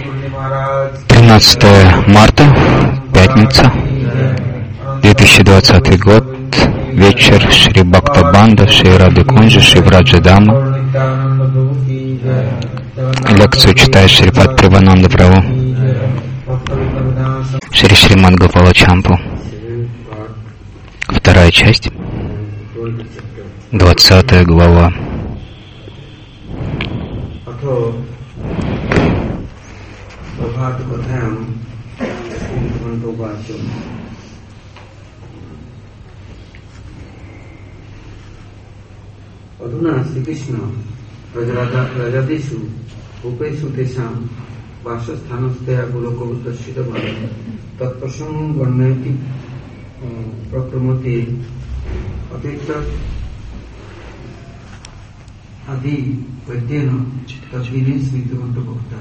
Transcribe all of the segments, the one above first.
13 марта, пятница, 2020 год, вечер, Шри Бхакта Банда, Шри Рады Кунджи, Шри Враджадама. Лекцию читает Шрипад Прабхананда Прабху, Шри Шримад Гопала Чампу. Вторая часть, 20 глава. Aduna Sri Krishna Rajadeshu Upesu Tesam Vasasthanastaya Golokovutasita Bhava Tatprasam Varnayati Prakramati Atikta Adi Vaidena Tadvini Smritamanta Bhakta.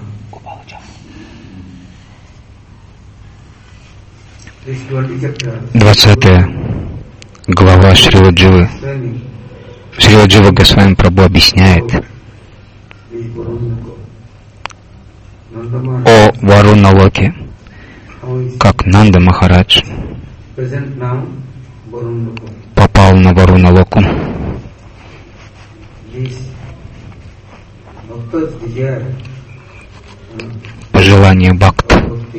20 глава Шрила Дживы. Шрила Джива Госвами Прабху объясняет о Варуналоке, как Нанда Махарадж попал на Варуналоку. Пожелание бхакт.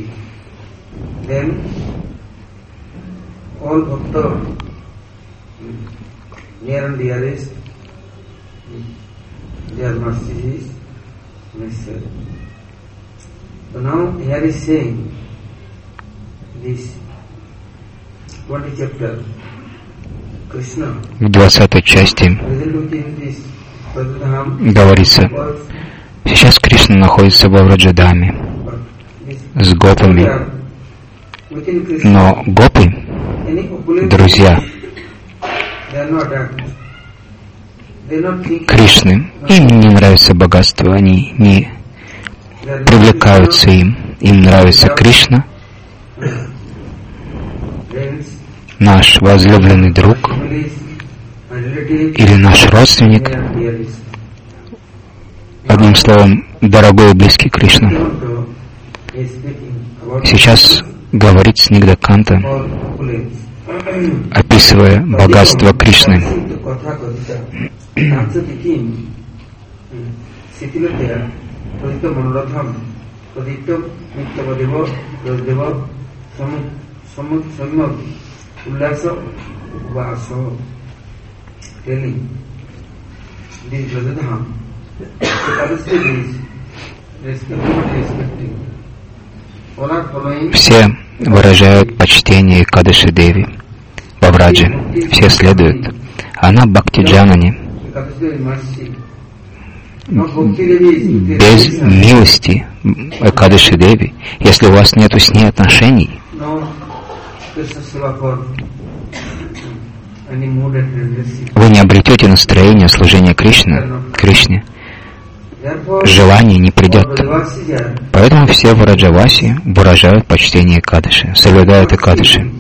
Near and dearest, their mercy is necessary. So now here is saying this 20 chapter, Krishna. В 20 части говорится, сейчас Кришна находится во Враджадаме с гопами, но гопы, друзья Кришны, им не нравится богатство, они не привлекаются им нравится Кришна, наш возлюбленный друг или наш родственник, одним словом, дорогой и близкий Кришна. Сейчас говорит Снигдаканта, описывая богатство Кришны. Все выражают почтение Кадыши Деви во Враджи. Все следуют. Она Бхакти-джанани. Без милости Кадыши Деви, если у вас нет с ней отношений, вы не обретете настроение служения Кришне. Желание не придет. Поэтому все Враджаваси выражают почтение Кадыши, соблюдают Экадыши.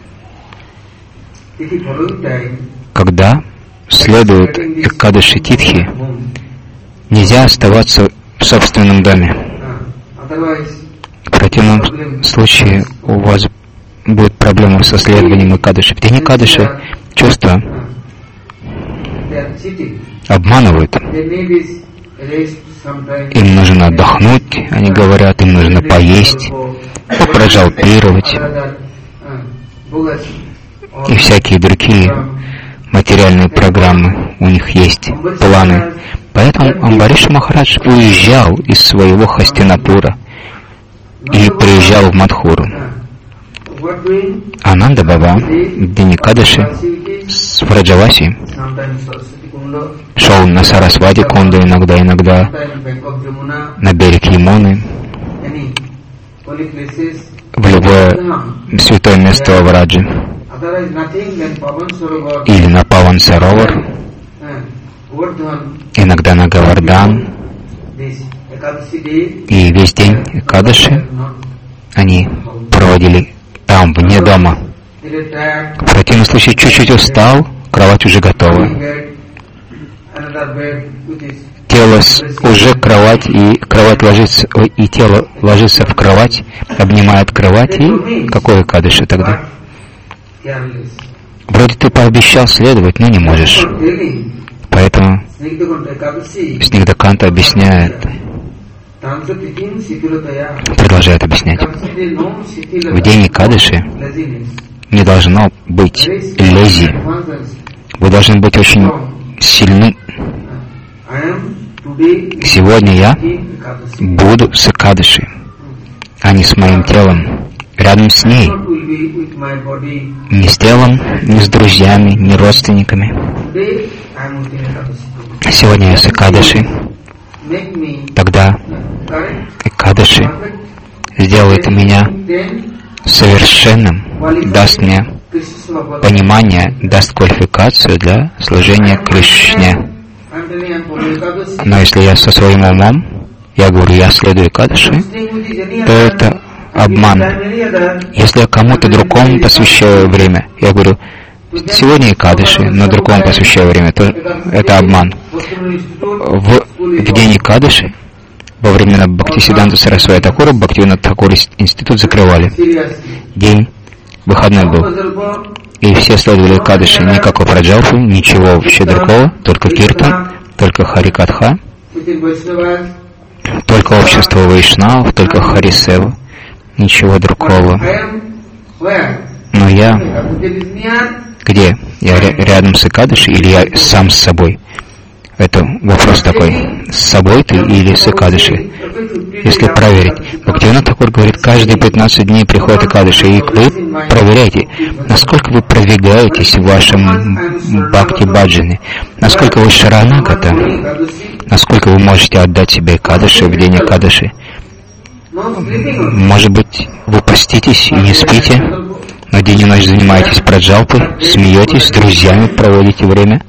Когда следуют Экадыши Титхи, нельзя оставаться в собственном доме. В противном случае у вас будет проблема со следованием Экадыши. В день Экадыши чувства обманывают. Им нужно отдохнуть, они говорят, им нужно поесть, попрожалпировать и всякие другие материальные программы у них есть, планы. Поэтому Амбариша Махарадж уезжал из своего Хастинапура и приезжал в Мадхуру. Ананда Баба в день Экадаши с Враджаваси шел на Сарасвати Кунду иногда на берег Ямуны, в любое святое место во Враджи, или на Паван Саровар, иногда на Гавардан, и весь день Экадаши они проводили там, вне дома. В противном случае чуть-чуть устал, кровать уже готова. тело уже кровать, и кровать ложится, и тело ложится в кровать, обнимает кровать, и какой Экадаши тогда? Вроде ты пообещал следовать, но не можешь. Поэтому Снигдаканта объясняет, продолжает объяснять. В день Экадаши не должно быть лези. Вы должны быть очень сильны. Сегодня я буду с Экадаши, а не с моим телом. Рядом с ней. Не с телом, не с друзьями, не родственниками. Сегодня я с Экадаши. Тогда Экадаши сделает меня совершенным, даст мне понимание, даст квалификацию для служения Кришне. Но если я со своим умом, я говорю, я следую Экадаши, то это обман. Если я кому-то другому посвящаю время, я говорю, сегодня Экадаши, но другому посвящаю время, то это обман. В день Экадаши, во времена Бхактисиданта Сарасвати Такура, Бхактивинода Тхакур институт закрывали. День выходной был. И все следовали Экадаши. Никакой праджалпы, ничего вообще другого, только киртан, только харикатха, только общество вайшнавов, только харисева. Ничего другого. Но я... Где? Я рядом с Экадаши или я сам с собой? Это вопрос такой. С собой ты или с Экадаши? Если проверить. Бхактивинода Тхакур говорит, каждые 15 дней приходит Экадаши, и вы проверяйте, насколько вы продвигаетесь в вашем бхакти-баджане, насколько вы шаранагата, насколько вы можете отдать себе Экадаши в день Экадаши. Может быть, вы поститесь и не спите, но день и ночь занимаетесь праджалпой, смеетесь, с друзьями проводите время,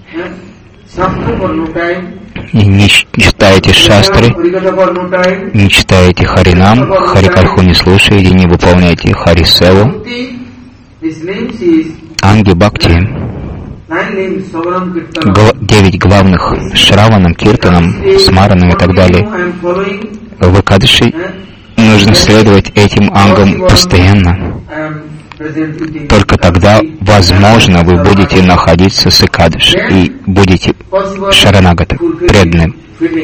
и не читаете шастры, не читаете харинам, харикатху не слушаете, не выполняете харисеву, анги бхакти, 9 главных шраванам, киртанам, смаранам и так далее. В Экадаши нужно следовать этим ангам постоянно. Только тогда, возможно, вы будете находиться с Экадаши и будете шаранагата, преданным.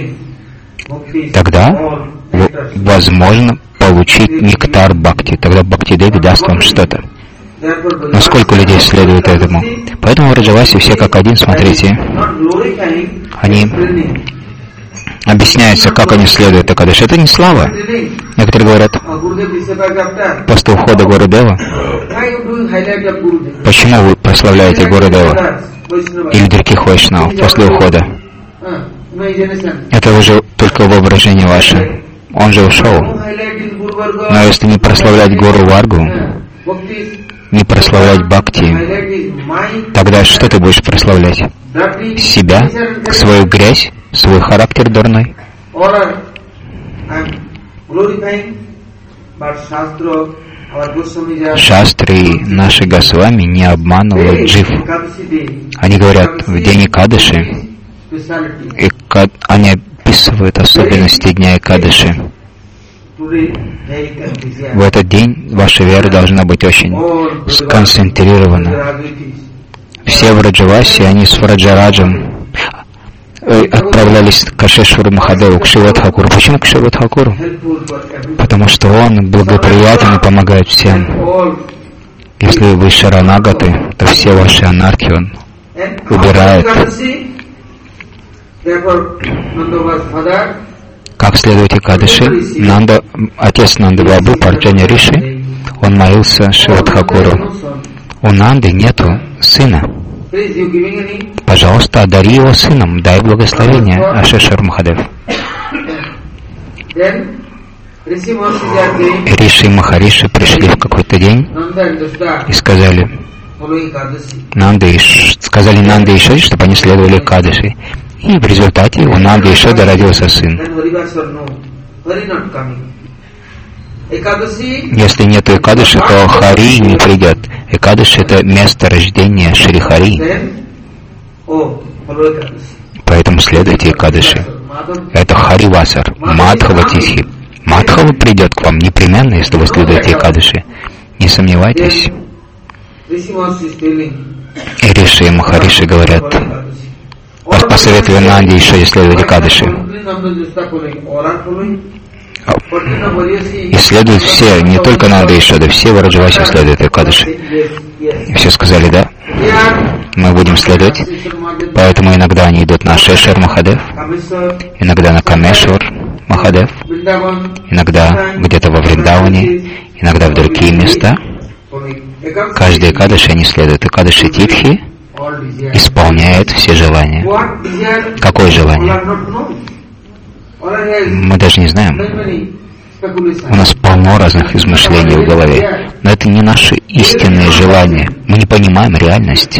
Тогда, возможно, получить нектар бхакти. Тогда Бхакти-деви даст вам что-то. Но сколько людей следует этому? Поэтому в Раджавасе все как один, смотрите. Они объясняется, как они следуют Экадаши. Это не слава. Некоторые говорят, после ухода Гурудева, почему вы прославляете Гурудева или других вайшнавов после ухода? Это уже только воображение ваше. Он же ушел. Но если не прославлять Гуру Варгу, не прославлять Бхакти, тогда что ты будешь прославлять? Себя, свою грязь, свой характер дурной? Шастры и наши Госвами не обманывают джив. Они говорят, в день Экадаши, они описывают особенности дня Экадаши. В этот день ваша вера должна быть очень сконцентрирована. Все в Раджавасе, они с Враджараджем отправлялись к Ашешвару Махадеву, к Шивадхакуру. Почему к Шивадхакуру? Потому что он благоприятен и помогает всем. Если вы шаранагаты, то все ваши анархии он убирает. Как следует Экадаши, Нанда, отец Нанды Бабу, Парджани Риши, он молился Шивадхакуру. У Нанды нету сына. Пожалуйста, одари его сыном, дай благословение, Ашешвар Махадев. Риши и Махариши пришли в какой-то день и сказали Нанды и Ишоде, чтобы они следовали Экадаши. И в результате у Нанды и Ишоды родился сын. Если нет Экадаши, то Хари не придет. Экадаши — это место рождения Шри Хари. Поэтому следуйте Экадаши. Это Харивасар, Мадхава Титхи. Мадхава придет к вам непременно, если вы следуете Экадаши. Не сомневайтесь. И Риши и Махариши говорят, посоветую Нанди еще следовать Экадаши. И следуют все, не только Нанда и Шода, все Враджаваси следуют Экадаши. И все сказали, да, мы будем следовать. Поэтому иногда они идут на Шешвар Махадев, иногда на Камешвар Махадев, иногда где-то во Вриндаване, иногда в другие места. Каждый Экадаши они следуют. Экадаши Титхи исполняет все желания. Какое желание? Мы даже не знаем. У нас полно разных измышлений в голове. Но это не наши истинные желания. Мы не понимаем реальности.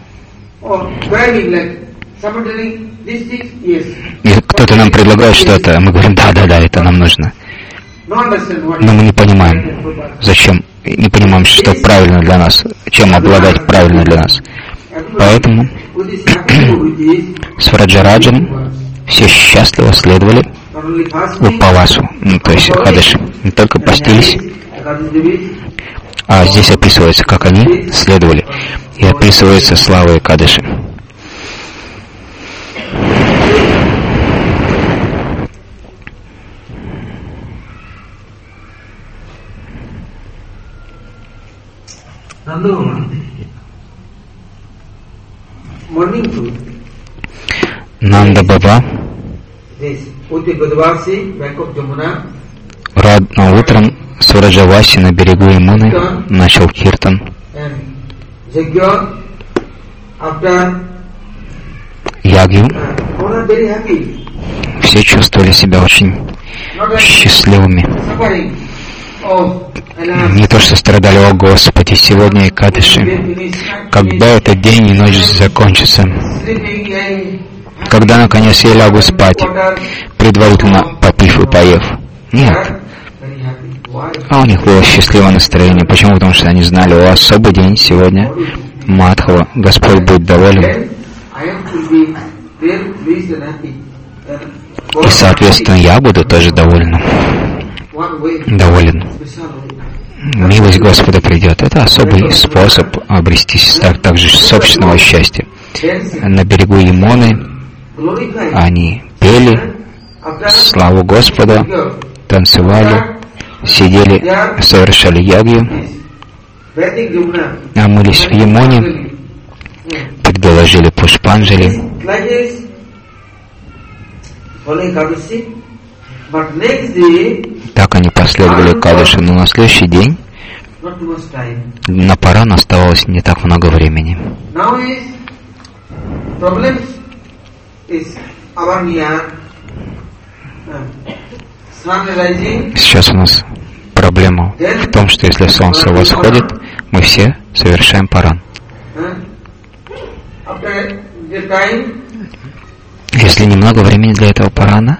И кто-то нам предлагает что-то, а мы говорим, да, это нам нужно. Но мы не понимаем, зачем, не понимаем, что правильно для нас, чем обладать правильно для нас. Поэтому с Враджараджем все счастливо следовали Упавасу, то есть Экадаши. Не только постились, а здесь описывается, как они следовали. И описывается слава Экадаши. Нанда Баба утром с Враджаваси на берегу Ямуны начал киртан. Ягью. Все чувствовали себя очень счастливыми. Не то, что страдали, о Господи, сегодня Экадаши. Когда этот день и ночь закончится? Когда, наконец, я лягу спать, предварительно попив и поев? Нет. А у них было счастливое настроение. Почему? Потому что они знали, о, особый день сегодня. Мадхава, Господь будет доволен. И, соответственно, я буду тоже доволен. Милость Господа придет. Это особый способ обрести также собственного счастья. На берегу Ямуны они пели славу Господа, танцевали, сидели, совершали ягью, омылись в Ямуне, предложили пушпанджали. Так они последовали Экадаши, но на следующий день на Паран оставалось не так много времени. Сейчас у нас проблема в том, что если солнце восходит, мы все совершаем Паран. Если немного времени для этого Парана,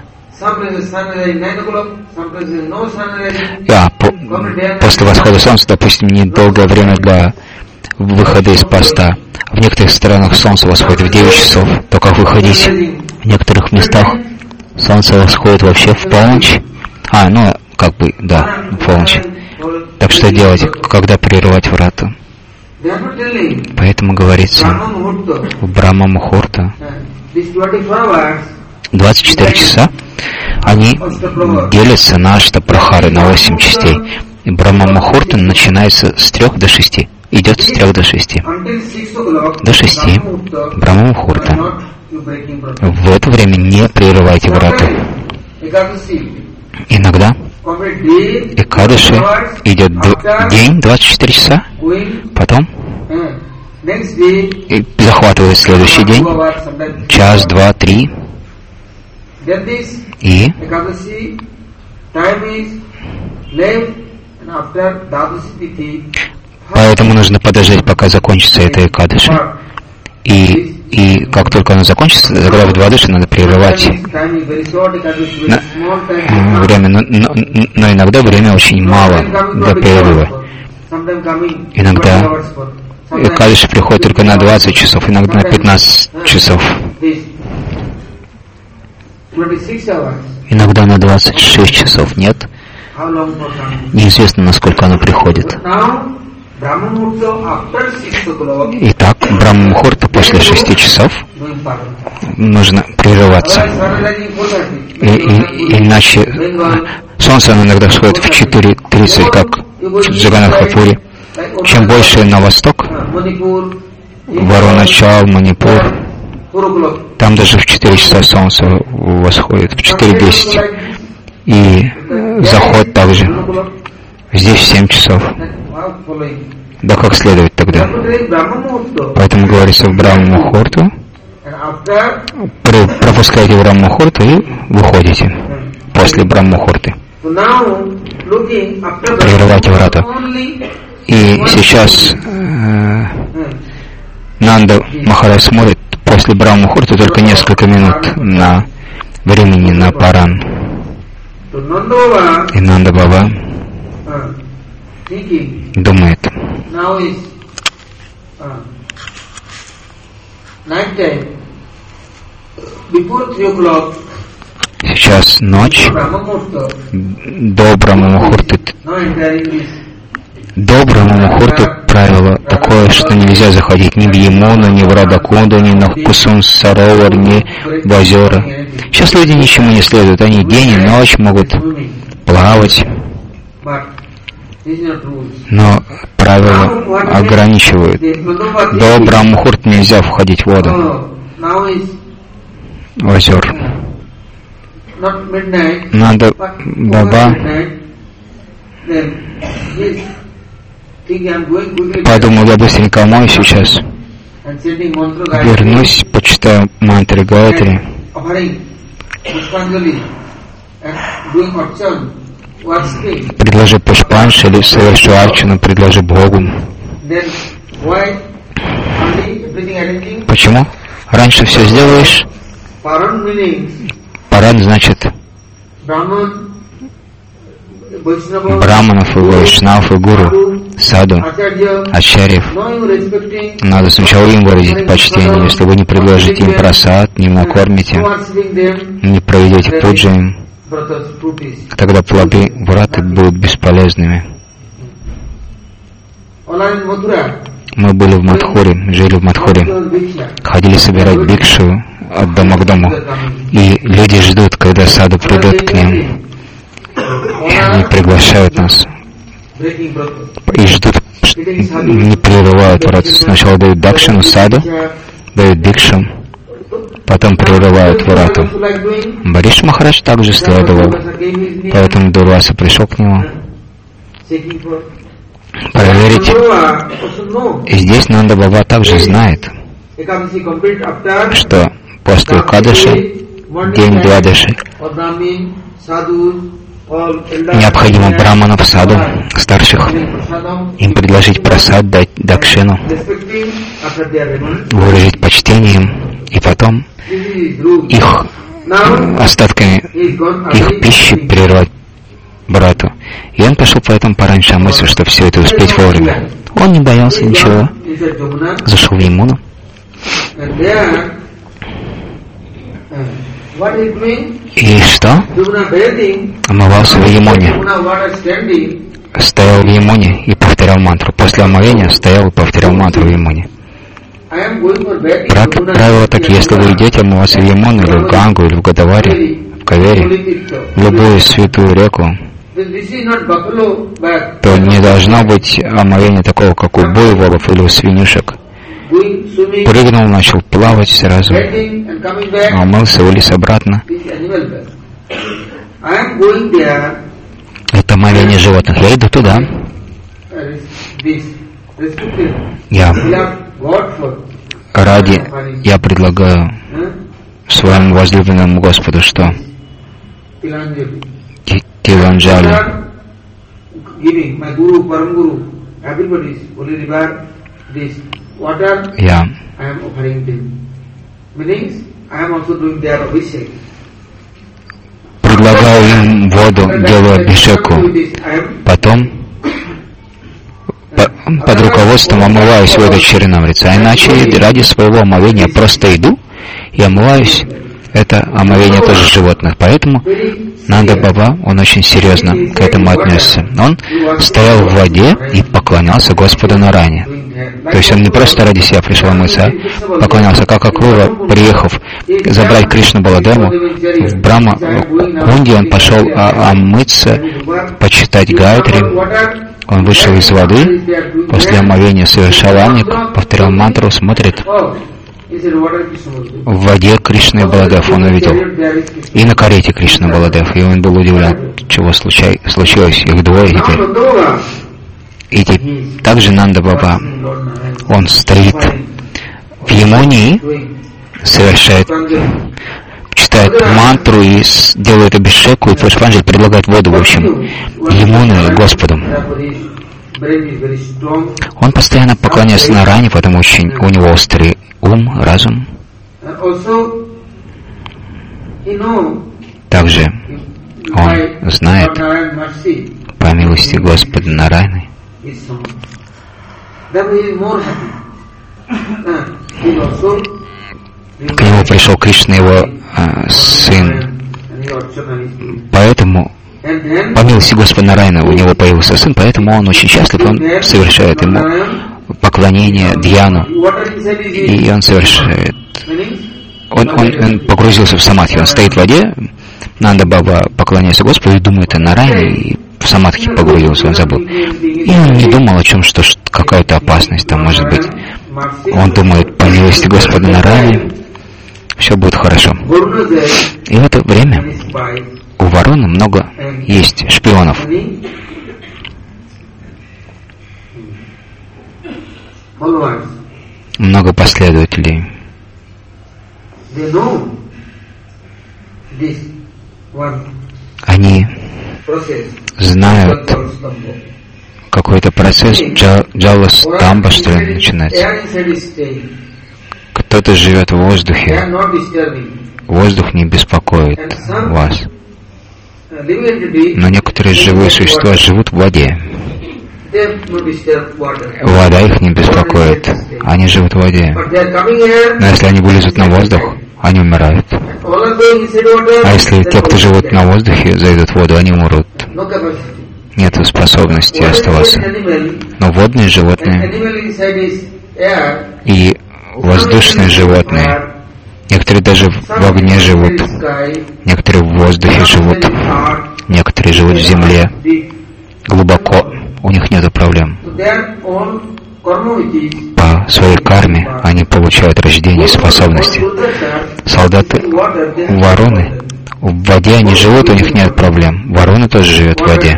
после восхода солнца, допустим, недолгое время для выхода из поста. В некоторых странах солнце восходит в 9 часов, только выходить. В некоторых местах солнце восходит вообще в полночь. В полночь. Так что делать, когда прерывать врата? Поэтому говорится в Брахма Мухурта 24 часа они делятся на Аштапрахары, на 8 частей. И Брахма Мухурта начинается с 3 до 6. Идет с 3 до 6. До 6 Брахма Мухурта. В это время не прерывайте врата. Иногда Экадаши идет день 24 часа, потом и захватывает следующий день, час, 2, 3, и поэтому нужно подождать, пока закончится эта Экадаши. И как только она закончится, тогда в Двадаши надо прерывать время, но иногда время очень мало для перерыва. Иногда Экадаши приходит только на 20 часов, иногда на 15 часов. 26 hours. Иногда на 26 часов нет. How long for some? Неизвестно, насколько оно приходит. But now, Brahma Muhurta after 6 o'clock, Итак, Брахма-мухурта после 6 часов doing parana. нужно прерываться. Otherwise, sunrise is 4:30. Иначе солнце иногда всходит в 4:30, как в Джаганнатхапуре. Чем больше на восток, Manipur, Варуначал, Манипур, 4 o'clock. там даже в 4 часа солнце восходит, в 4:10. И заход также. Здесь в 7 часов. Да как следует тогда? Поэтому говорится в Брахма-мухурту, пропускаете Брахма-мухурту и выходите после Брахма-мухурты. Прерывайте врата. И сейчас Нанда Махарадж смотрит после Брахма-мухурты только несколько минут на времени на паран. И Нанда Баба думает, сейчас ночь, до Брахма-мухурты. До Брахма-мухурты правило такое, что нельзя заходить ни в Ямуну, ни в Радакунду, ни на Кусун-Саровар, ни в озера. Сейчас люди ничему не следуют, они день и ночь могут плавать, но правила ограничивают. До Брахма-мухурты нельзя входить в воду, в озер. Надо Баба подумал, я быстренько омоюсь сейчас, вернусь, почитаю мантры Гаятри, предложи Пушпаншали, совершу арчану, предложи Богу. Почему? Раньше все сделаешь. Паран значит Браманов и Вайшнав и Гуру, Саду, Ачарьев. Надо сначала им выразить почтение. Если вы не предложите им прасад, не накормите, не проведете пуджи им, тогда плоды враты будут бесполезными. Мы были в Мадхуре, жили в Мадхуре, ходили собирать бикшу от дома к дому. И люди ждут, когда саду придут к ним. И они приглашают нас. И ждут, не прерывают врата. Сначала дают дакшину саду, дают бикшу, потом прерывают врата. Амбариш Махарадж также следовал. Поэтому Дурваса пришел к нему проверить. И здесь Нанда Баба также знает, что после Кадыши, день Двадыши, необходимо браманов саду, старших, им предложить прасад, дать дакшину, выразить почтение им, и потом их остатками их пищи прервать брату. И он пошел поэтому пораньше, а мысль, что все это успеть вовремя. Он не боялся ничего. Зашел в Ямуну. И что? Омывался в Ямуне. Стоял в Ямуне и повторял мантру. После омовения стоял и повторял мантру в Ямуне. Правило так, если вы идете омываться в Ямуну, или в Гангу, или в Годавари, в Кавере, в любую святую реку, то не должно быть омовения такого, как у буйволов или у свинюшек. Прыгнул, начал плавать сразу, умылся, вылез обратно. Это омовение животных. Я иду туда. Я предлагаю своему возлюбленному Господу, что Тиланджали. Я предлагаю им воду, делаю абхишеку. Потом под руководством омываюсь в этой Чаринамрите. А иначе ради своего омовения просто иду и омываюсь это омовение тоже животных. Поэтому Нанда Баба, он очень серьезно к этому отнесся. Он стоял в воде и поклонялся Господу Нарайне. То есть он не просто ради себя пришел мыться, а поклонялся. Как Акура, приехав забрать Кришну Баладему, в Брахма Кунди он пошел омыться, почитать Гайатри. Он вышел из воды, после омовения совершал амник, повторял мантру, смотрит. В воде Кришна Баладев он увидел. И на карете Кришна Баладев. И он был удивлен, чего случилось. Их двое теперь. И также Нанда Баба, он стоит в Ямуне, совершает, читает мантру и делает абхишеку, и Пушпанджали предлагает воду, в общем, Ямуне Господу. Он постоянно поклоняется Нарайне, потому что у него острый ум, разум. Также он знает, по милости Господа Нарайны, к нему пришел Кришна, его сын. Поэтому, по милости Господа Нарайны, у него появился сын, поэтому он очень счастлив, он совершает ему поклонение, дьяну, и он совершает. Он погрузился в самадхи, он стоит в воде, Нанда Баба поклоняется Господу и думает о Нарайне, и в самадхи погрузился, он забыл. И он не думал о чем, что какая-то опасность там может быть. Он думает, по милости Господа Нарайны, все будет хорошо. И в это время у Варуны много есть шпионов. Много последователей. Они знают какой-то процесс Джала-стамба, что ли, начинается. Кто-то живет в воздухе. Воздух не беспокоит вас. Но некоторые живые существа живут в воде. Вода их не беспокоит. Они живут в воде. Но если они вылезут на воздух, они умирают. А если те, кто живут на воздухе, зайдут в воду, они умрут. Нет способности оставаться. Но водные животные и воздушные животные, некоторые даже в огне живут, некоторые в воздухе живут, некоторые живут в земле, глубоко, у них нет проблем. По своей карме они получают рождение, способности. Солдаты Варуны, в воде они живут, у них нет проблем. Варуна тоже живет в воде.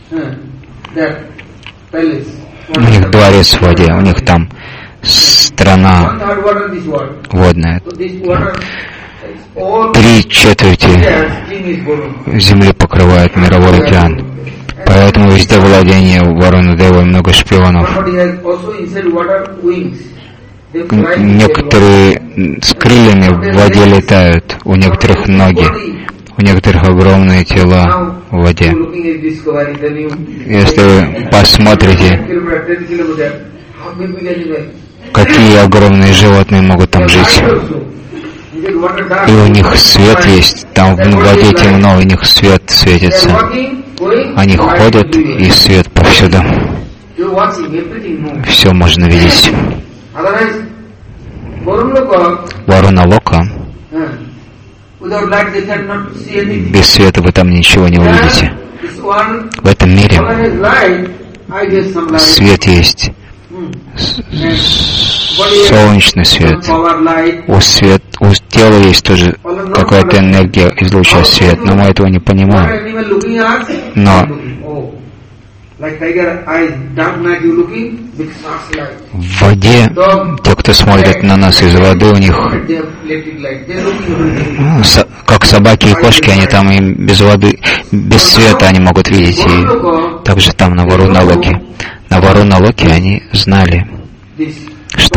У них дворец в воде, у них там страна водная. 3/4 земли покрывает мировой океан. Поэтому везде владение Варуны Девы много шпионов. Некоторые с крыльями в воде летают, у некоторых ноги, у некоторых огромные тела в воде. Если вы посмотрите, какие огромные животные могут там жить. И у них свет есть, там в воде темно, у них свет светится. Они ходят, и свет повсюду. Все можно видеть. Варуна Лока, без света вы там ничего не увидите. В этом мире свет есть. Солнечный свет. У тела есть тоже какая-то энергия, излучает свет, но мы этого не понимаем. Но в воде, те, кто смотрит на нас из воды, у них, как собаки и кошки, они там и без воды, без света они могут видеть. И также там на Варуна Локе. На Варуна Локе они знали, что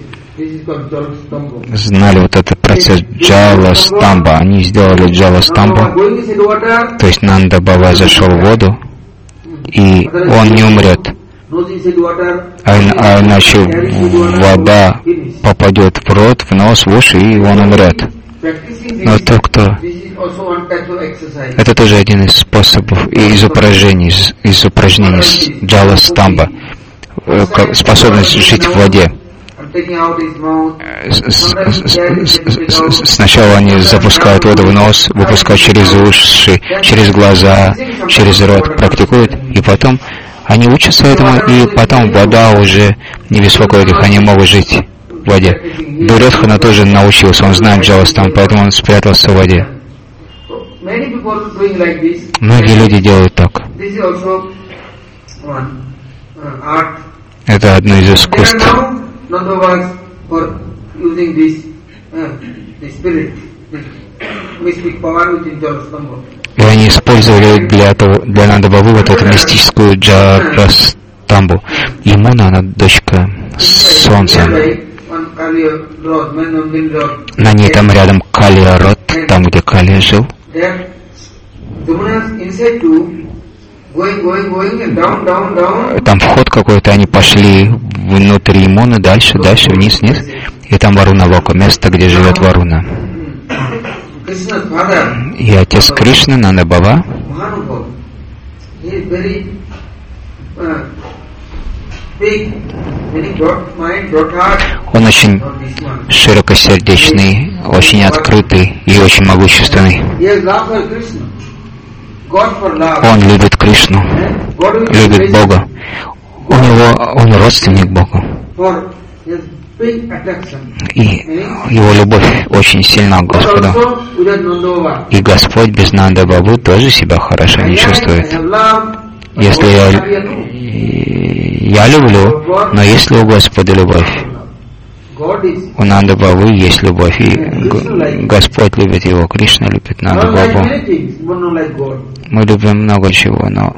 знали вот этот процесс Джала-стамба. Они сделали Джала-стамбу, то есть Нанда Баба зашел в воду, и он не умрет. А иначе вода попадет в рот, в нос, в уши, и он умрет. Но тот, кто... Это тоже один из способов, из упражнений джала стамба, способность жить в воде. Сначала они запускают воду в нос, выпускают через уши, через глаза, через рот, практикуют, и потом они учатся этому, и потом вода уже не беспокоит их, они могут жить в воде. Дурьодхана тоже научился, он знает джаластам, поэтому он спрятался в воде. Многие люди делают так. Это одно из искусств. И они использовали для Нанда-Бабы вот эту мистическую джаластамбу. Ямуна, она дочка солнца. На ней там рядом Калия-Род, там, где Калия жил. Там вход какой-то, они пошли внутрь Ямуны, дальше, вниз, и там Варуна-Лока, место, где живет Варуна. И отец Кришны, Нанда-Баба, он очень широкосердечный, очень открытый и очень могущественный. Он любит Кришну, любит Бога. Он родственник Богу. И его любовь очень сильна к Господу. И Господь без Нанда-Бабы тоже себя хорошо не чувствует. Если я люблю, но есть ли у Господа любовь? У Нанда-Бабы есть любовь, и Господь любит его, Кришна любит Нанда-Бабу. Мы любим много чего, но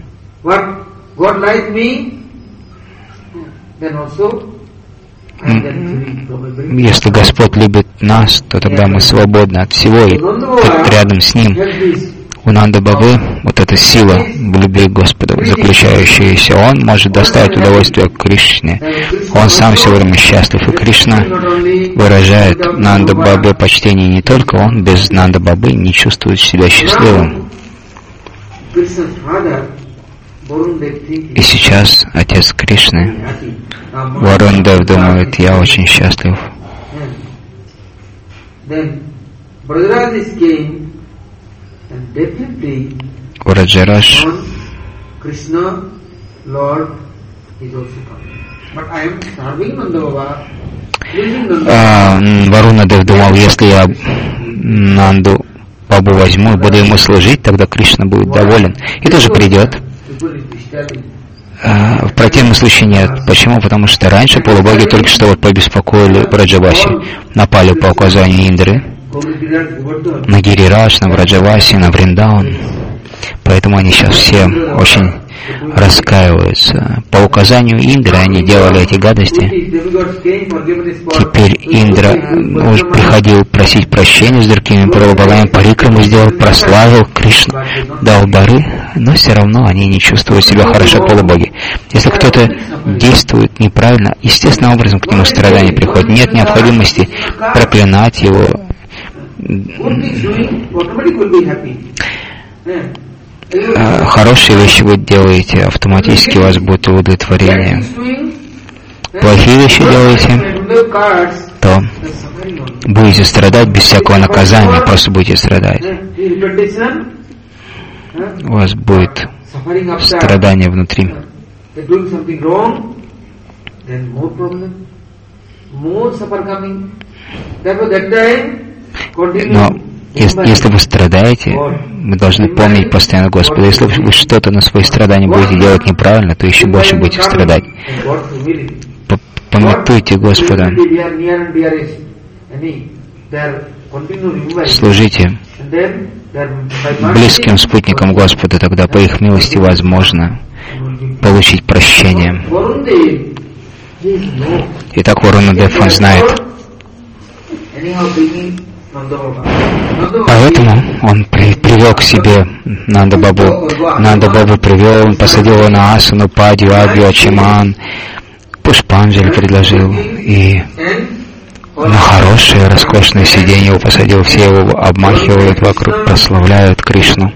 если Господь любит нас, то тогда мы свободны от всего и рядом с Ним. У Нанда-Бабы вот эта сила в любви к Господу, заключающаяся, он может доставить удовольствие к Кришне. Он сам все время счастлив, и Кришна выражает Нанда-Бабе почтение не только он, без Нанда-Бабы не чувствует себя счастливым. И сейчас отец Кришны, Варун Дев, думает, я очень счастлив. Враджараш Варуна Дев думал, если я Нанду Бабу возьму и буду ему служить, тогда Кришна будет доволен и тоже придет. В противном случае нет. Почему? Потому что раньше полубоги только что вот побеспокоили Браджаваси, напали по указанию Индры на Гирирадж, на Браджаваси, на Вриндаван. Поэтому они сейчас все очень раскаиваются. По указанию Индры они делали эти гадости. Теперь Индра приходил просить прощения с другими полубогами, парикраму сделал, прославил Кришну, дал дары, но все равно они не чувствуют себя хорошо, полубоги. Если кто-то действует неправильно, естественным образом к нему страдания приходят. Нет необходимости проклинать его. Хорошие вещи вы делаете, автоматически у вас будет удовлетворение. Плохие вещи делаете, то будете страдать без всякого наказания, просто будете страдать. У вас будет страдание внутри. Но если вы страдаете, вы должны помнить постоянно Господа. Если вы что-то на свои страдания будете делать неправильно, то еще больше будете страдать. Памятуйте Господа. Служите близким спутникам Господа, тогда по их милости возможно получить прощение. Итак, Варуна Дев, он знает. Поэтому он привел к себе Нанда-Бабу. Нанда-Бабу привел, он посадил его на асану, падью, агью, ачиман, пушпанджали предложил. И на хорошее, роскошное сиденье его посадил, все его обмахивают вокруг, прославляют Кришну.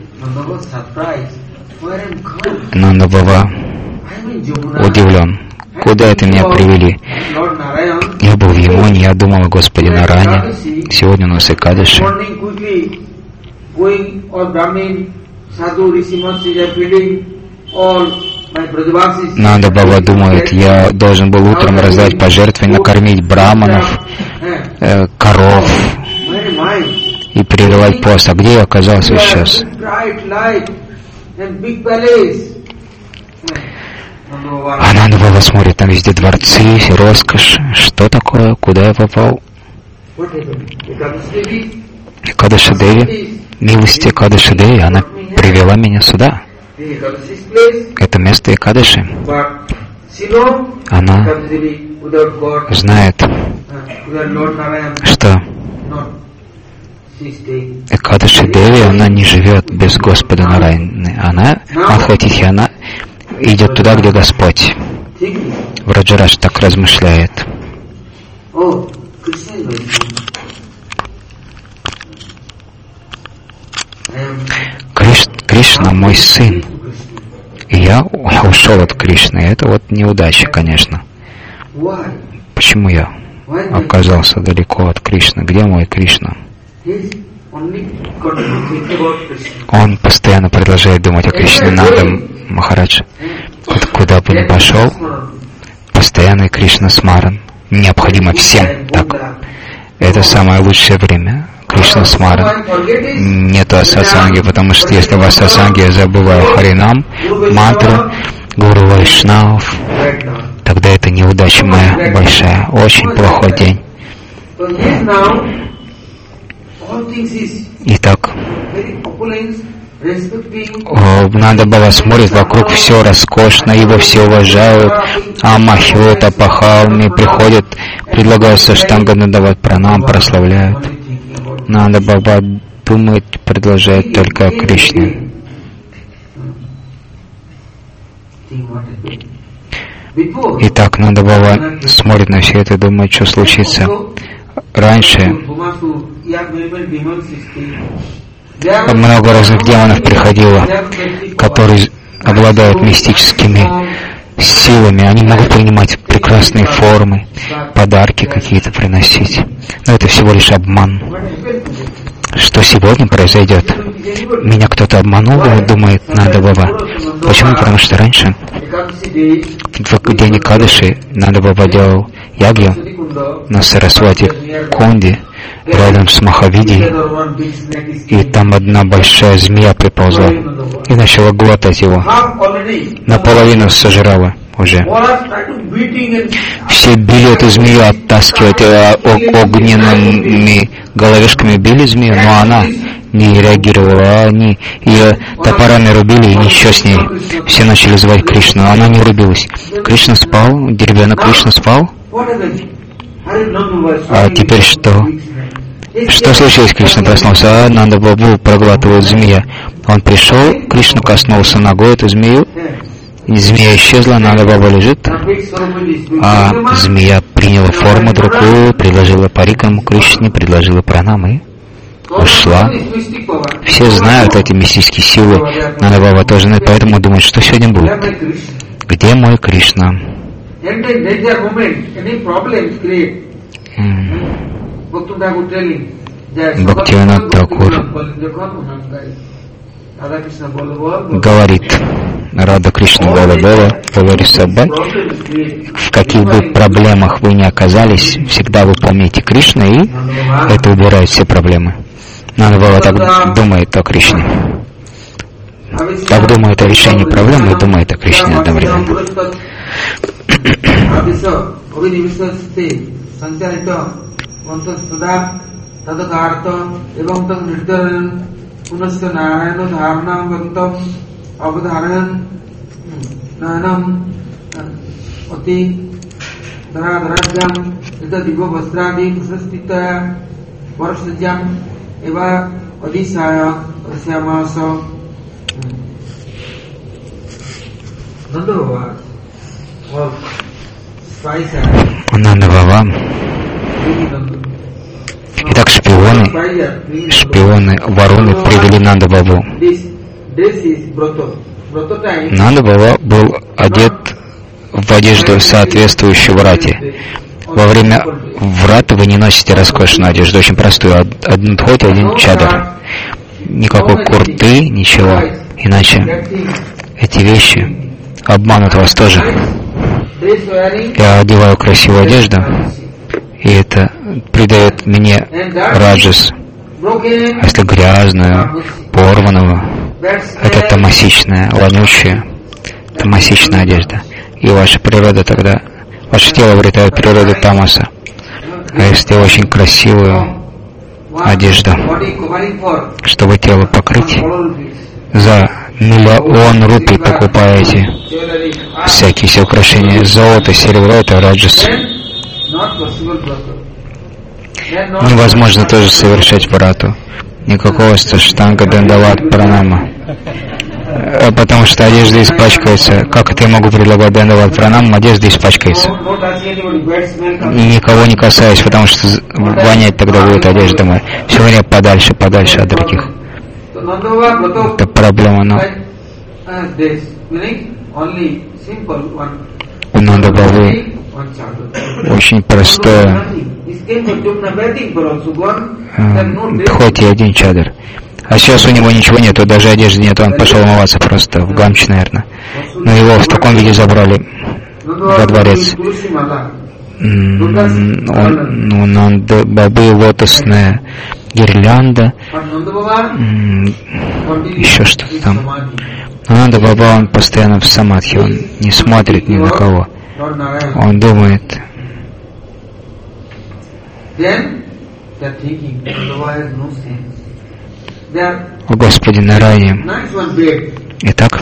Нанда Баба удивлен. Куда это меня привели? Я был в Ямоне, я думал о Господе Нараяне. Сегодня у нас Экадаши. Нанда Баба думает, я должен был утром раздать пожертвы, накормить браманов, коров и прерывать пост. А где я оказался сейчас? А Нанда Баба смотрит, там везде дворцы, роскошь. Что такое? Куда я попал? Экадаши Деви, милости Экадаши Деви, она привела меня сюда. Это место Экадаши. Она знает, что Экадаши Деви, она не живет без Господа Нараяны. Она, Мадхватихи, она идет туда, где Господь. Враджарадж так размышляет. Кришна мой сын. И я ушел от Кришны. Это вот неудача, конечно. Почему я оказался далеко от Кришны? Где мой Кришна? Он постоянно продолжает думать о Кришне. Нанда Махарадж. Куда бы ни пошел, постоянный Кришна смаран. Необходимо всем так. Это самое лучшее время. Кришна смаран. Нету асатсанги, потому что если в асатсанге я забываю Харинам, мантру, Гуру Вайшнав, тогда это неудача моя большая. Очень плохой день. Итак, Нанда Баба смотрит, вокруг все роскошно, его все уважают, омахивают апахалами, приходят, предлагают саштанганы давать пранам, прославляют. Нанда Баба думает, продолжает только о Кришне. Итак, Нанда Баба смотрит на все это и думает, что случится. Раньше много разных демонов приходило, которые обладают мистическими силами. Они могут принимать прекрасные формы, подарки какие-то приносить. Но это всего лишь обман. Что сегодня произойдет? Меня кто-то обманул, думает Нанда Баба. Почему? Потому что раньше, в день Экадаши, Нанда Баба делал ягью на Сарасвати Кунде, рядом с Махавидией, и там одна большая змея приползла и начала глотать его. Наполовину сожрала уже. Все били эту змею, оттаскивали огненными головешками, били змею, но она не реагировала. Они ее топорами рубили, и ничего с ней. Все начали звать Кришну, а она не рубилась. Кришна спал, деревянный Кришна спал. А теперь что? Что случилось? Кришна проснулся, а Нанда Бабу проглатывает змея. Он пришел, Кришна коснулся ногой эту змею, и змея исчезла, Нанда Баба лежит, а змея приняла форму другую, предложила парикам Кришне, предложила пранам и ушла. Все знают эти мистические силы, Нанда Баба тоже знает, поэтому думает, что сегодня будет. Где мой Кришна? Бхактивинод Такур говорит, Рада Кришна Бола-Бола, говорит Саббай, в каких бы проблемах вы ни оказались, всегда вы помните Кришну, и это убирает все проблемы. Нанда Баба так думает о Кришне. Так думает о решении проблемы и думает о Кришне одновременно. Нанда Баба Итак, шпионы Варуны привели Нанда Бабу. Нанда Баба был одет в одежду, соответствующую врате. Во время врата вы не носите роскошную одежду, очень простую, один тхот и один чадр. Никакой курты, ничего. Иначе эти вещи обманут вас тоже. Я одеваю красивую одежду, и это придает мне раджас. А если грязную, порванную, это тамасичная, вонючая, тамасичная одежда. И ваша природа тогда, ваше тело обретает природу тамаса. А если очень красивую одежду, чтобы тело покрыть, за 1 000 000 рупий покупаете всякие все украшения, золото, серебро, это раджас. Невозможно тоже совершать врату. Никакого штанга дандават пранама. Потому что одежда испачкается. Как это я могу предлагать дандават пранам? Одежда испачкается. И никого не касаюсь, потому что вонять тогда будет одежда моя. Все время подальше, подальше от других. Это проблема, но у Нанда Бабы очень простое, хоть и один чадр. А сейчас у него ничего нету, даже одежды нету, он пошел умываться просто в гамч, наверное. Но его в таком виде забрали во дворец. У Нанда Бабы лотосная гирлянда, еще что-то там. Но Нанда Баба, он постоянно в самадхи, он не смотрит ни на кого. Он думает. О Господи Нарайне. Итак,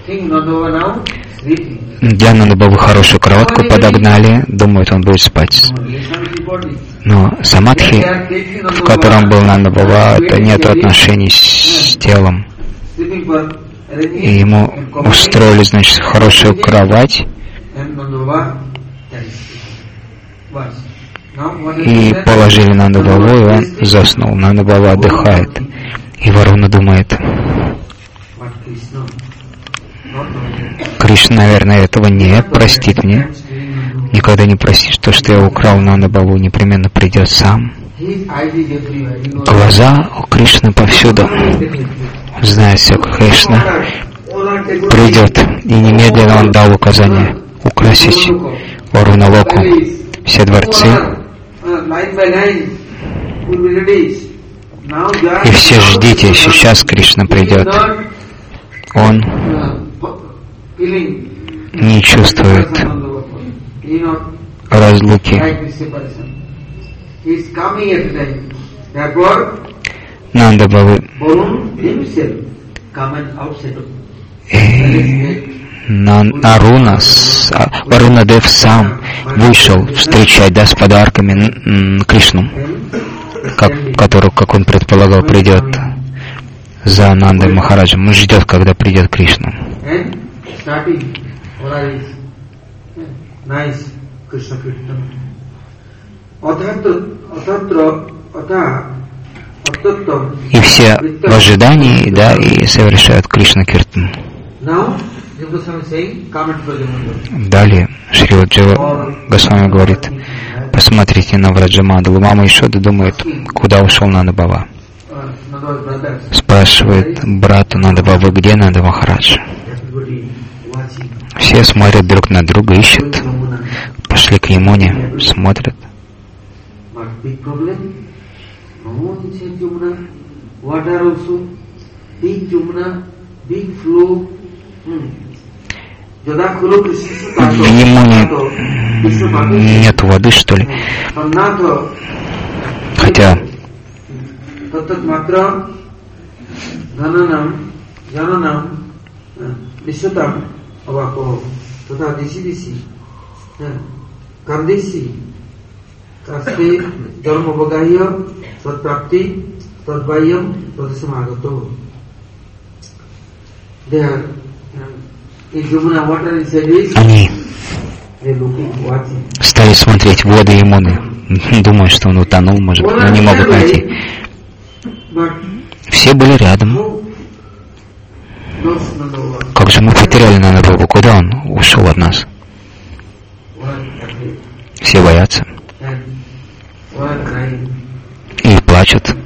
для Нанда Бабы хорошую кроватку подогнали, думают, он будет спать. Но самадхи, в котором был Нанда Баба, это нет отношений с телом. И ему устроили, значит, хорошую кровать и положили Нанда Бабу, и он заснул. Нанда Баба отдыхает. И Варуна думает, Кришна, наверное, этого не простит мне. Никогда не простит, то, что я украл Нанда Бабу, непременно придет сам. Глаза у Кришны повсюду. Знает все, Кришна придет. И немедленно он дал указание украсить Варунавоку, все дворцы. И все ждите, сейчас Кришна придет. Он не чувствует разлуки. Нанда Бабы. Варуна Дев сам вышел встречать, да, с подарками Кришну, как он предполагал, придет за Нандой Махараджем. Он ждет, когда придет Кришна. И все в ожидании, да, и совершают Кришна Киртан. Далее Шрила Джива Госвами говорит, посмотрите на Враджамандалу. Мама Ишода думает, куда ушел Нанда Баба. Спрашивает брату Нанда Бабы, где Нанда Махарадж. Все смотрят друг на друга, ищут. Пошли к Ямуне, смотрят. В Ямуне нет воды, что ли? Хотя они стали смотреть воды Ямуны. думают, что он утонул, может быть, но не могут найти. Все были рядом. Как же мы потеряли Нанда Бабу? Куда он ушел от нас? Все боятся. И плачут.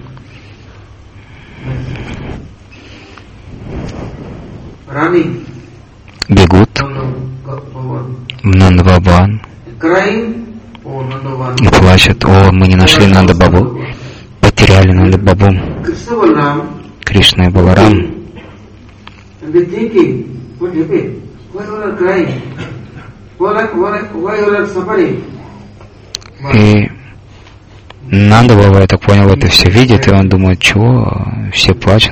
Бегут в Нанда Бабан и плачут: о, мы не нашли Нанда Бабу, потеряли Нанда Бабу. Кришна и Баларам. И Нанда Баба, я так понял, это все видит, и он думает: чего все плачут.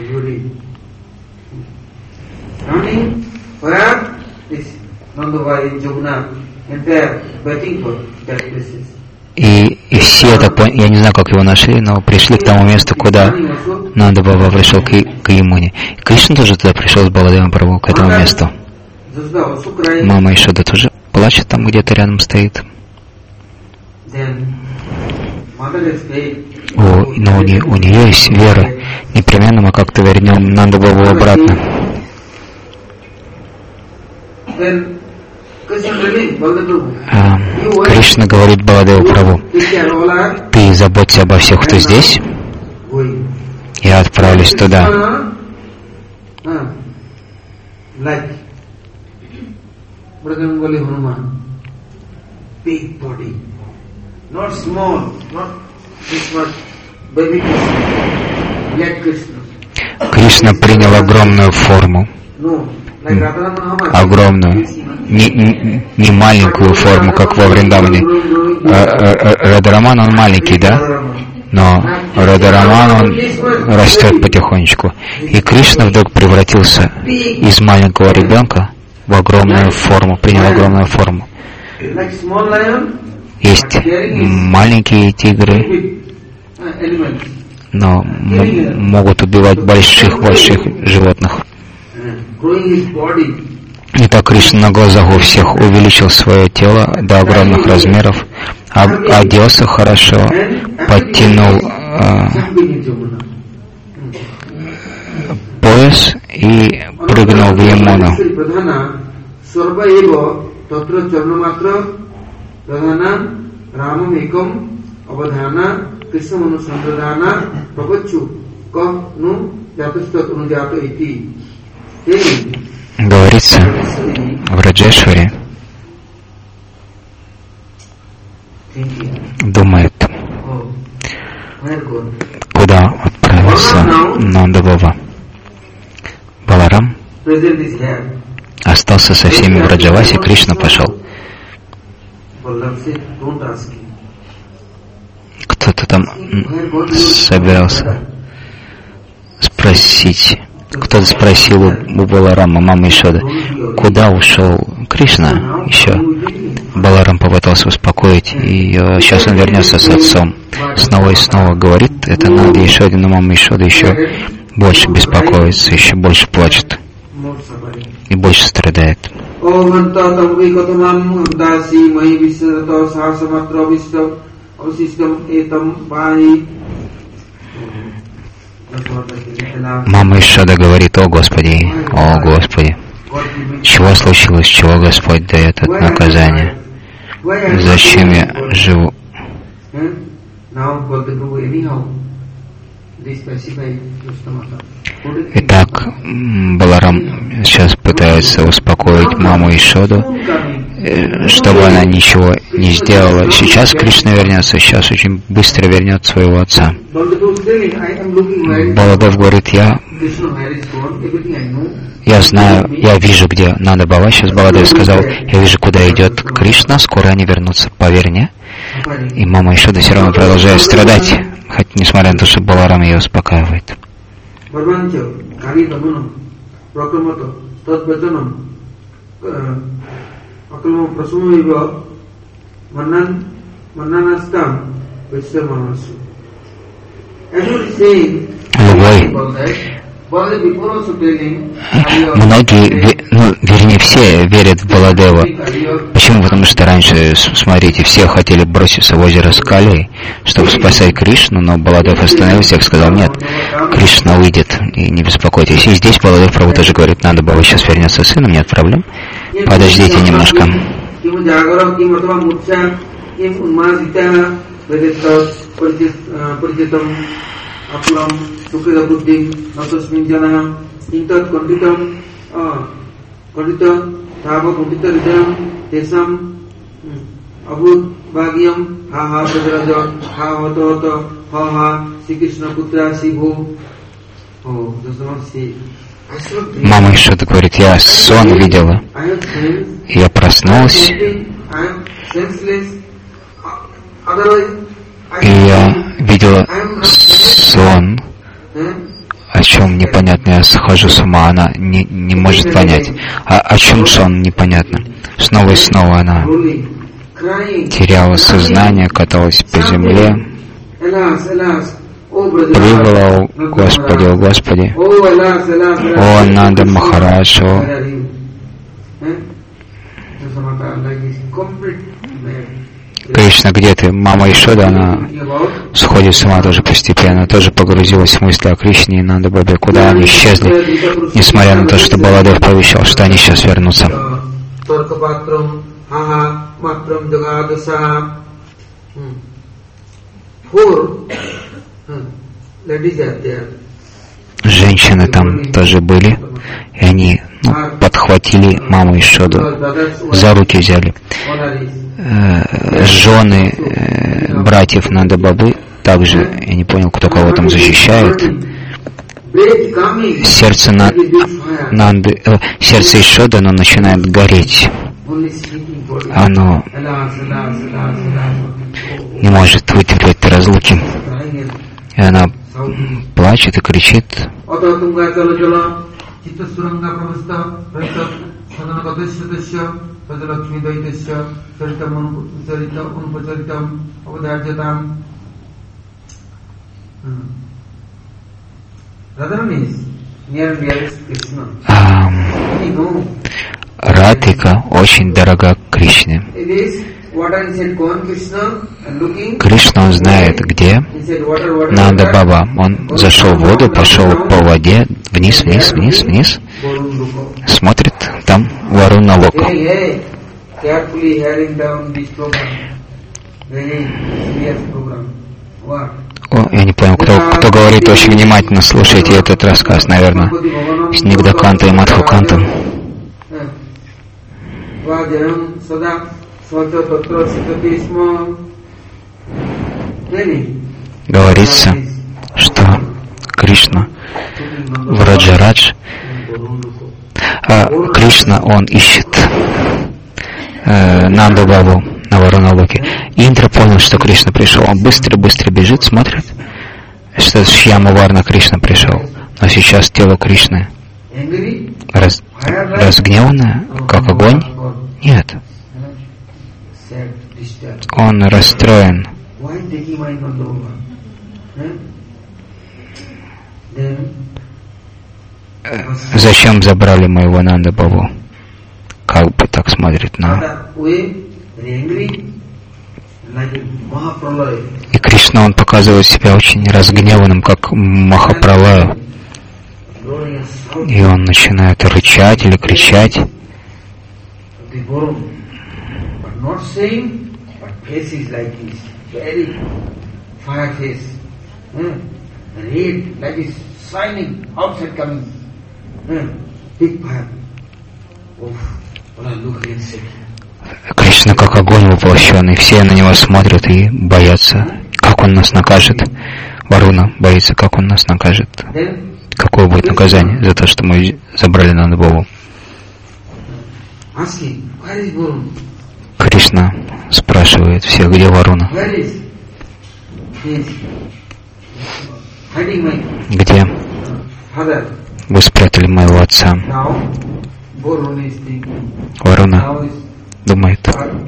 И все, я так понял, я не знаю, как его нашли, но пришли к тому месту, куда Нанда Баба пришел к Ямуне. И Кришна тоже туда пришел с Баладевом Прабху, к этому месту. Мама Ишода тоже плачет, там где-то рядом стоит. Но у нее есть вера. Непременно мы как-то вернем Нанда Бабу обратно. Кришна говорит Баладеву Прабху: ты заботься обо всех, кто здесь. Я отправлюсь туда. Кришна принял огромную форму. Огромную, не маленькую форму, как во Вриндаване. Радхараман, он маленький, да? Но Радхараман, он растет потихонечку. И Кришна вдруг превратился из маленького ребенка в огромную форму, принял огромную форму. Есть маленькие тигры, но могут убивать больших животных. Итак, Кришна на глазах у всех увеличил свое тело до огромных размеров, оделся хорошо, подтянул пояс и прыгнул в Ямуну. Говорится в Раджешваре, думает, куда отправился Нанда Баба. Баларам остался со всеми в Раджавасе, Кришна пошел. Кто-то там собирался спросить. Кто-то спросил у Баларама, мамы Ишоды, куда ушел Кришна еще? Баларам попытался успокоить, и сейчас он вернется с отцом. Снова и снова говорит это Нанде Ишоде, но мама Ишода еще больше беспокоится, еще больше плачет и больше страдает. Мама Ишода говорит: о Господи, чего случилось, чего Господь дает это наказание? Зачем я живу? Итак, Баларам сейчас пытается успокоить маму Ишоду, чтобы она ничего не сделала. Сейчас Кришна вернется, сейчас очень быстро вернет своего отца. Баладев говорит: я знаю, я вижу, где Нанда Баба. Сейчас Баладев сказал: я вижу, куда идет Кришна, скоро они вернутся, поверь мне. И мама Ишода все равно продолжает страдать, хотя несмотря на то, что Баларам ее успокаивает. Многие, вернее все верят в Баладева. Почему? Потому что раньше, смотрите, все хотели броситься в озеро Скали, чтобы спасать Кришну, но Баладев остановился и сказал: нет, Кришна уйдет, и не беспокойтесь. И здесь Баладев Прабху тоже говорит: надо было сейчас вернется с сыном, нет проблем. Подождите немножко. Мама Ишода говорит: я сон видела, я проснулась, и я видела сон, о чем непонятно, я схожу с ума, она не может понять. А о чем сон, непонятно. Снова и снова она теряла сознание, каталась по земле, плевала: о Господи, о Господи, о Нанда Махараджу. Кришна, где ты? Мама Ишода, она сходит с ума тоже постепенно, тоже погрузилась в мысли о Кришне и Нанда Бабе, куда они исчезли, несмотря на то, что Баладев пообещал, что они сейчас вернутся. Женщины там тоже были, и они подхватили маму Ишоду, за руки взяли. Жены братьев Нанда Бабы также, я не понял, кто кого там защищает. Сердце сердце Ишоды, оно начинает гореть. Оно не может вытерпеть разлуки. И она плачет и кричит: Радхика очень дорога Кришне. Кришна, он знает где. Нанда Баба, он зашел в воду, пошел по воде, вниз, вниз, вниз, вниз. Смотрит, там Варуна Лока. О, я не понял, кто говорит, очень внимательно слушайте этот рассказ, наверное, с Нигдаканта и Мадхукантом. Говорится, что Кришна Враджарадж, Кришна, он ищет Нанду Бабу на Варуналоке. Индра понял, что Кришна пришел. Он быстро-быстро бежит, смотрит, что Шьяма Варна Кришна пришел. Но сейчас тело Кришны разгневанное, как огонь? Нет. Он расстроен. Зачем забрали моего Нанда Бабу? Как бы так смотрит на... И Кришна, он показывает себя очень разгневанным, как Махапралая. И он начинает рычать или кричать. Кришна как огонь воплощенный, все на него смотрят и боятся, как он нас накажет. Варуна боится, как он нас накажет. Какое будет наказание за то, что мы забрали Нанду Бабу? Кришна спрашивает всех, где Варуна? Где вы спрятали моего отца? Варуна думает.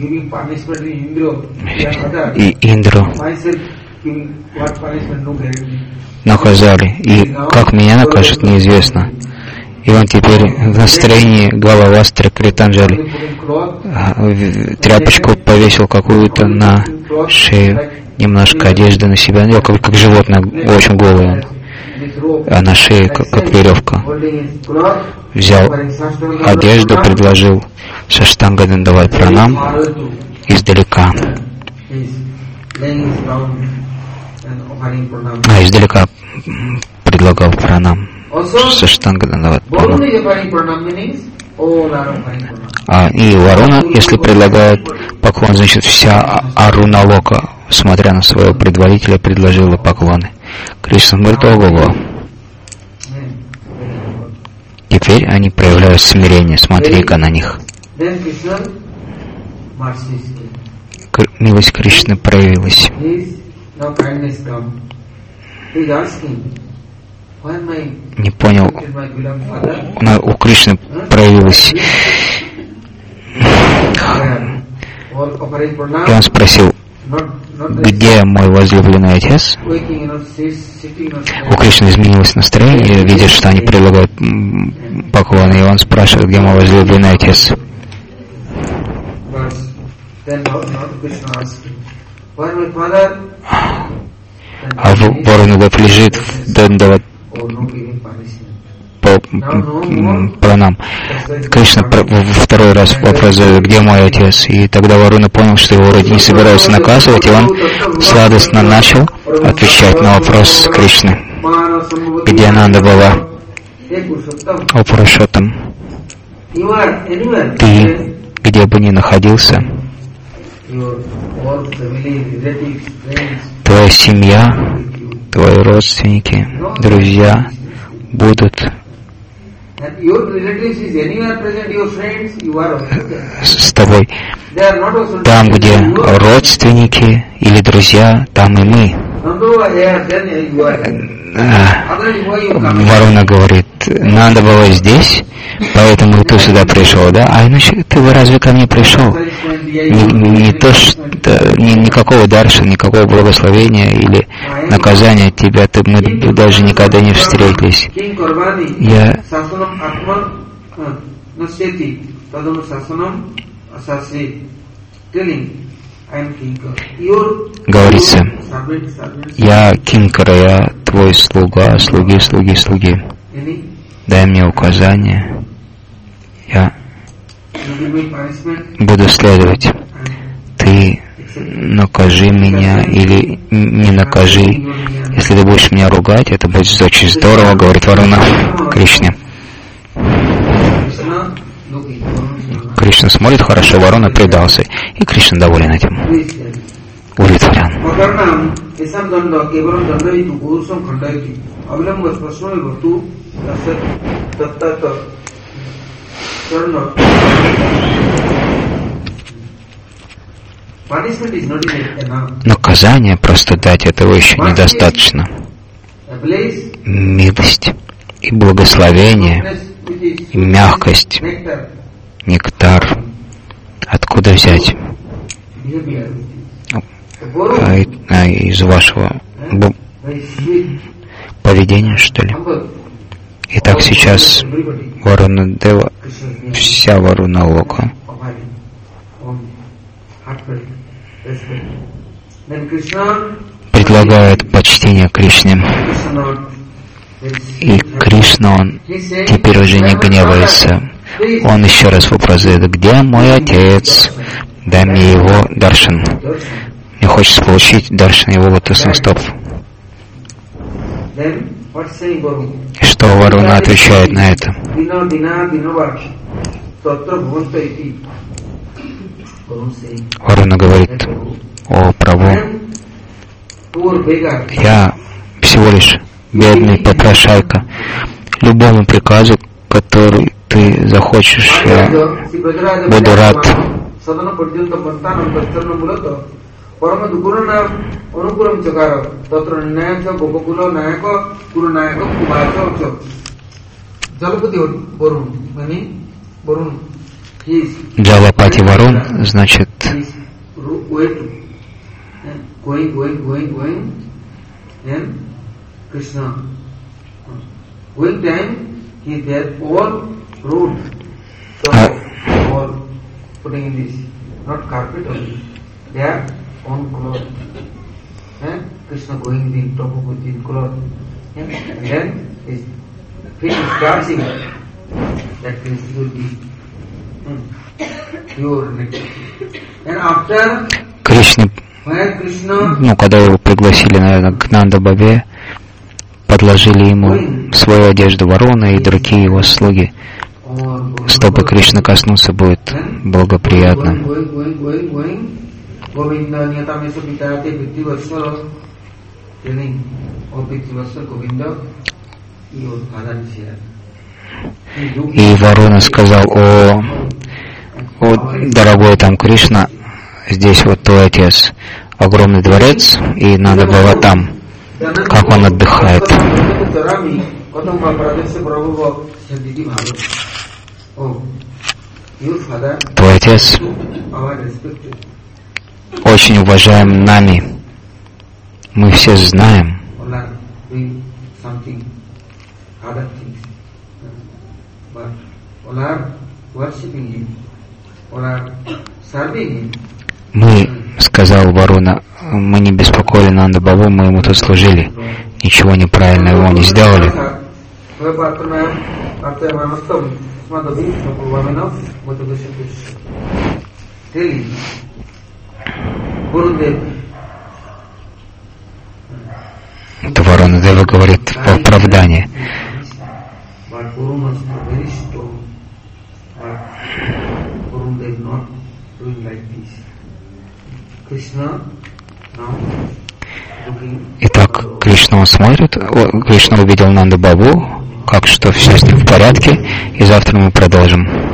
И Индру наказали. И как меня накажут, неизвестно. И он теперь в настроении Галавастра Кританджали. Тряпочку повесил какую-то на шею, немножко одежды на себя, ну, как животное, очень голый он. А на шее, как веревка. Взял одежду, предложил Саштанга Дандават Пранам издалека. Издалека предлагал пранам. Саштанга Дандават Пранам. И Варуна, если предлагает поклон, значит вся Аруналока, смотря на своего предводителя, предложила поклоны. Кришна говорит: ого-го. Теперь они проявляют смирение, смотри-ка на них. Милость Кришны проявилась. Не понял, у Кришны проявилась. И он спросил: где мой возлюбленный отец? У Кришны изменилось настроение, видя, что они предлагают поклоны, и он спрашивает: где мой возлюбленный отец? А Варунадев лежит в Дандават Пранам. Кришна второй раз вопрос задает: где мой отец? И тогда Варуна понял, что его вроде не собираются наказывать, и он сладостно начал отвечать на вопрос Кришны: где Нанда была? О Пурушоттам, ты, где бы ни находился, твоя семья, твои родственники, друзья будут с тобой. Там, где родственники или друзья, там и мы. Варуна говорит: надо было здесь, поэтому ты сюда пришел, да? А иначе ты бы разве ко мне пришел? Не то, что никакого дарша, никакого благословения или наказания от тебя, мы даже никогда не встретились. Говорится: я Кинкара, я твой слуга, слуги. Дай мне указания, я буду следовать. Ты накажи меня или не накажи. Если ты будешь меня ругать, это будет очень здорово, говорит Варуна Кришне. Кришна смотрит: хорошо, Варуна предался. И Кришна доволен этим. Удовлетворен. Наказание просто дать, этого еще недостаточно. Милость и благословение, и мягкость, нектар. Откуда взять? Из вашего поведения, что ли? Итак, сейчас Варуна Дева, вся Варуна Лока предлагает почтение Кришне. И Кришна, он теперь уже не гневается. Он еще раз вопрос задает: где мой отец? Дай мне его даршан. Мне хочется получить даршан его лотосных стоп. Что Варуна отвечает на это? Варуна говорит: о Прабху, я всего лишь бедный попрошайка. Любому приказу, который ты захочешь, я буду рад. Джалапати Варун, значит, He their own route. So for putting this, not carpet only, their own cloth. Krishna going in Prabhu in cloth. And then his feet is dancing. That means he will be pure next. And after Кришне, when Krishna когда его пригласили, наверное, к Нанда-Бабе, подложили ему свою одежду ворона и другие его слуги. Стопы Кришны коснуться будет благоприятно. И ворона сказал: о, дорогой там Кришна, здесь вот твой отец, огромный дворец, и надо было там, как он отдыхает. Твой отец очень уважаем нами. Мы все знаем. Мы, сказал Варуна, мы не беспокоили Нанда-Бабу, мы ему тут служили. Ничего неправильного его не сделали. Это Варуна Дева говорит в оправдании. Итак, Кришна он смотрит, Кришна увидел Нанда-Бабу, как что все с ним в порядке, и завтра мы продолжим.